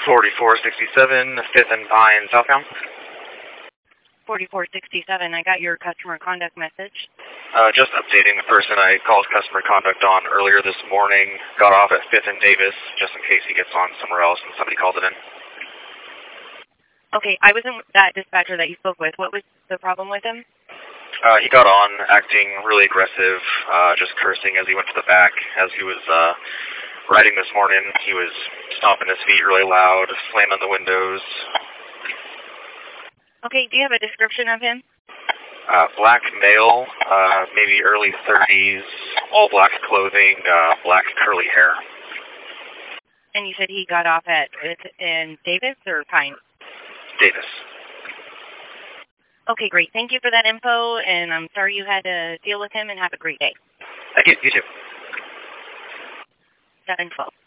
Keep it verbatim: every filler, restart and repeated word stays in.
forty-four sixty-seven, fifth and Pine, southbound. forty-four sixty-seven, I got your customer conduct message. Uh, just updating the person I called customer conduct on earlier this morning. Got off at fifth and Davis, just in case he gets on somewhere else and somebody calls it in. Okay, I wasn't that dispatcher that you spoke with. What was the problem with him? Uh, he got on, acting really aggressive, uh, just cursing as he went to the back. As he was uh, riding this morning, he was stomping his feet really loud, slamming the windows. Okay, do you have a description of him? Uh, black male, uh, maybe early thirties, all black clothing, uh, black curly hair. And you said he got off at in Davis or Pine? Davis. Okay, great. Thank you for that info, and I'm sorry you had to deal with him, and have a great day. Thank you. You too. seven twelve.